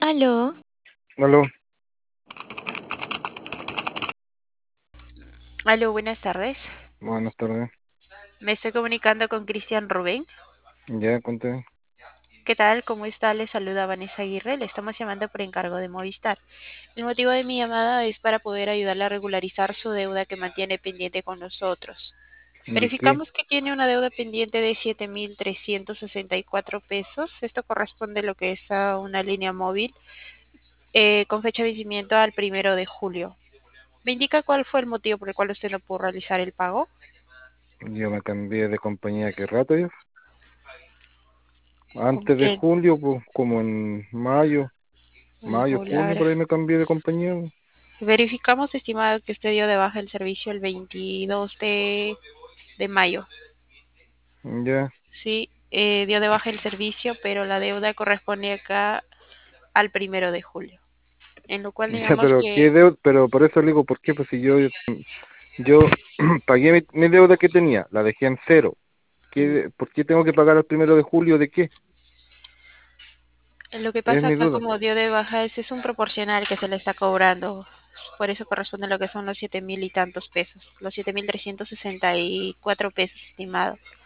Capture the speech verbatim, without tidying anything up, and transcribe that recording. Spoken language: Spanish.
Aló, Aló, aló, buenas tardes. buenas tardes. Me estoy comunicando con Cristian Rubén. Ya conté. ¿Qué tal? ¿Cómo está? Le saluda Vanessa Aguirre. Le estamos llamando por encargo de Movistar. El motivo de mi llamada es para poder ayudarle a regularizar su deuda que mantiene pendiente con nosotros. ¿De qué? Verificamos que tiene una deuda pendiente de siete mil trescientos sesenta y cuatro pesos. Esto corresponde a lo que es a una línea móvil eh, con fecha de vencimiento al primero de julio. ¿Me indica cuál fue el motivo por el cual usted no pudo realizar el pago? Yo me cambié de compañía hace rato ya. ¿Con Antes de qué? julio, pues, como en mayo, mayo, junio, Regular. por ahí me cambié de compañía. Verificamos, estimado, que usted dio de baja el servicio el veintidós de, de mayo. Ya, Sí, eh, dio de baja el servicio, pero la deuda corresponde acá al primero de julio. En lo cual ya, digamos pero qué que deuda, pero por eso le digo, ¿por qué? Pues si yo, yo pagué mi, mi deuda que tenía, la dejé en cero. mm, ¿Qué, por qué tengo que pagar el primero de julio de qué? lo que Es pasa mi acá duda. como dio de baja ese es un proporcional que se le está cobrando. Por eso corresponde a lo que son los siete mil y tantos pesos. Los siete mil trescientos sesenta y cuatro pesos, estimado.